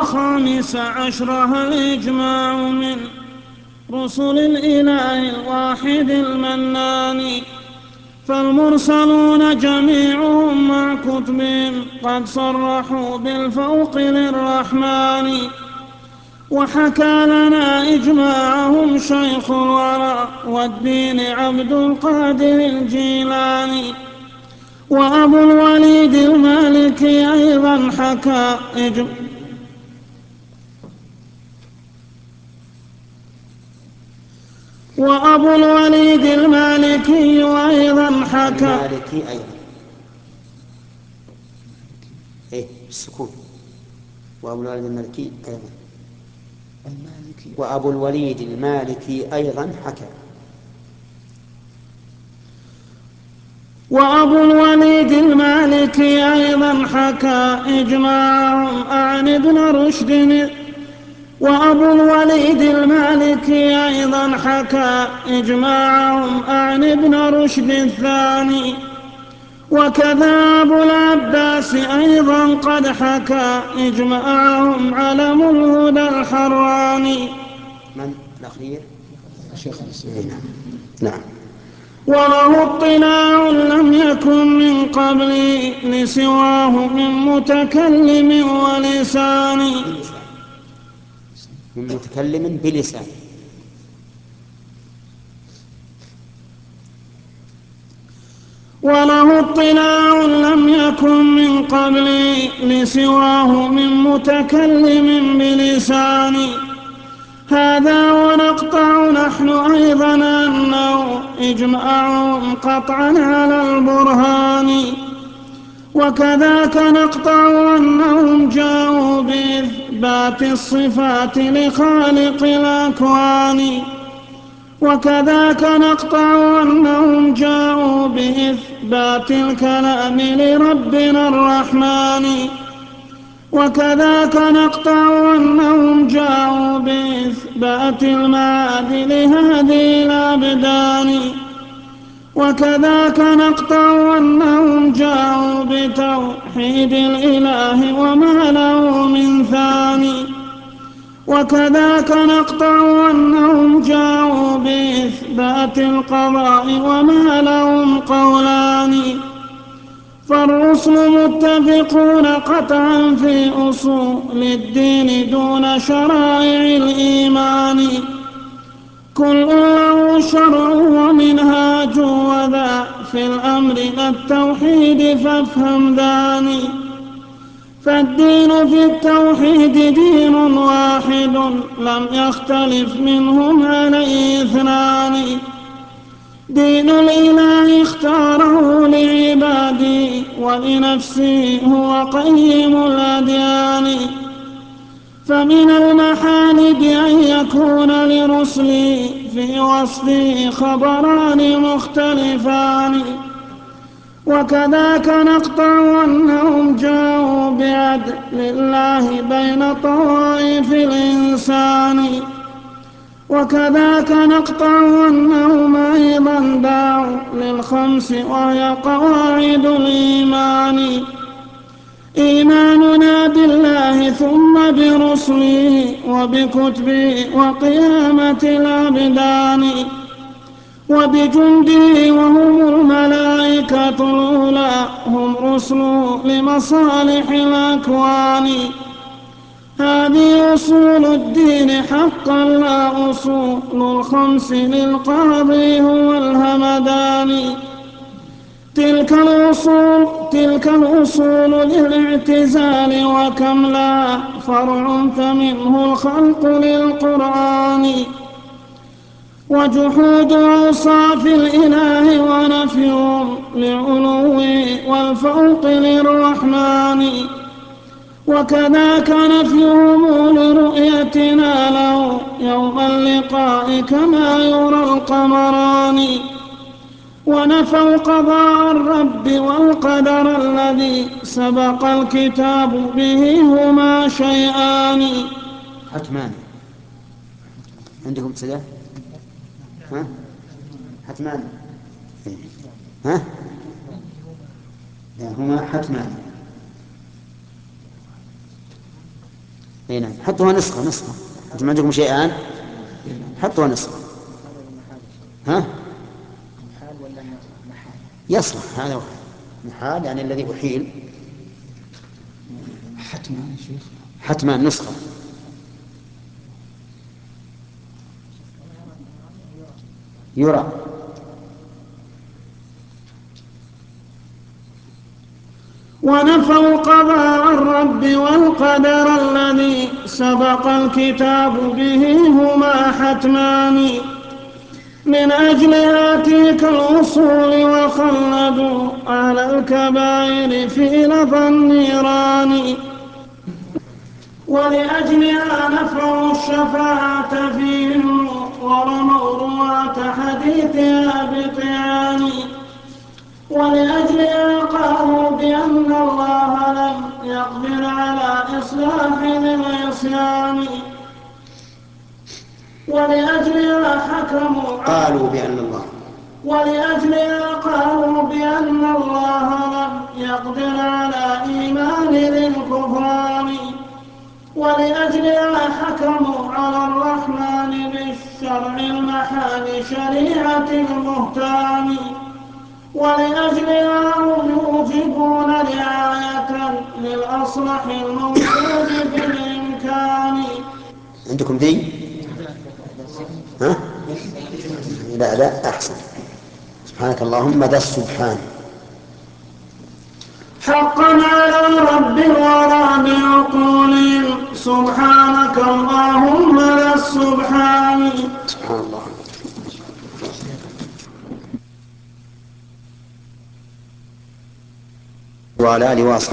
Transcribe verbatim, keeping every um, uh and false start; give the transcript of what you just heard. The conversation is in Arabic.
وخامس عشرها الإجماع من رسل الإله الواحد المنان. فالمرسلون جميعهم مع كتبهم قد صرحوا بالفوق للرحمن. وحكى لنا إجماعهم شيخ الورى والدين عبد القادر الجيلاني. وأبو الوليد المالكي أيضا حكى إجماع وأبو الوليد المالكي أيضا حكى المالكي أيضا إيه السكون. وأبو الوليد المالكي أيضا المالكي وأبو الوليد المالكي أيضا حكى وأبو الوليد المالكي أيضا حكى إجماعهم عن ابن رشد. وأبو الوليد المالكي أيضا حكى إجماعهم عن ابن رشد الثاني. وكذا أبو العباس أيضا قد حكى إجماعهم علم الهدى الحراني. من الأخير؟ الشيخ الإسلام. نعم. وله اطلاع لم يكن من قبلي لسواه من متكلم ولسان. من متكلم بلسان. وله اطلاع لم يكن من قبلي لسواه من متكلم بلسان. هذا ونقطع نحن أيضا أنه إجماعهم قطعا على البرهان. وكذاك نقطع أنهم جاءوا بإثبات الصفات لخالق الأكوان. وكذاك نقطع أنهم جاءوا بإثبات الكلام لربنا الرحمن. وكذاك نقطع أنهم جاءوا بإثبات المعاد لهذه الأبدان. وكذاك نقطع أنهم جاءوا بتوحيد الإله وما له من ثاني. وكذاك نقطع أنهم جاءوا بإثبات القضاء وما لهم قولان. فالرسل متفقون قطعا في أصول الدين دون شرائع الإيمان. كل له شرع ومنهاج وذا في الأمر للتوحيد فافهم ذاني. فالدين في التوحيد دين واحد لم يختلف منهم عليه اثنان. دين الإله اختاره لعباده ولنفسه هو قيم الأديان. فمن المحال بأن يكون لرسله في وصفه خبران مختلفان. وكذاك نقطع أنهم جاءوا بعدل الله بين طوائف الإنسان. وكذاك نقطع أنهم أيضا دعوا للخمس وهي قواعد الإيمان. إيماننا بالله ثم برسله وبكتبه وقيامة الأبدان وبجنده وهم الملائكة الأولى هم رسله لمصالح الأكوان. هذه أصول الدين حقا لا أصول الخمس للقاضي هو الهمدان. تلك الأصول تلك الأصول للاعتزال وكم لا فرع فمنه الخلق للقرآن. وجحود أوصاف الإله ونفيهم لعلوه والفوق للرحمن. وكذاك نفيهم لرؤيتنا له يوم اللقاء كما يرى القمران. ونفوا قضاء الرب والقدر الذي سبق الكتاب به هما شيئان. حتمان عندكم سلاح؟ ها؟ حتمان ها؟ هما حتمان. اي نعم، حطوها نسخة نسخة. انتم عندكم شيئان، حطوها نسخة. ها؟ يصلح هذا واحد. محال يعني الذي أحيل. حتما يا شيخ. حتما نسخة. يرى. ونفوا قضاء الرب والقدر الذي سبق الكتاب به هما حتمان من أجلها تلك الأصول وخلدوا على الكبائر في لظى النيران ولأجلها نفعوا الشفاعة فيهم ورموا رواة حديثها بطعان ولأجلها قالوا بأن الله لم يقدر على إصلاح ذي العصيان ولأجلها حكموا قالوا بأن الله ولأجلها قالوا بأن الله لم يقدر على إيمان ذي الكفران ولأجلها حكموا على الرحمن بالشرع المحال شريعة المهتان ولأجلها هم يوجبون رعاية للأصلح الموجود بالإمكان. عندكم ذي؟ ها؟ لا لا أحسن. سبحانك اللهم ذا السبحان. حقا على رب الورى بعقولهم سبحانك اللهم ذا السبحان. سبحان الله. وعلى آله وأصحابه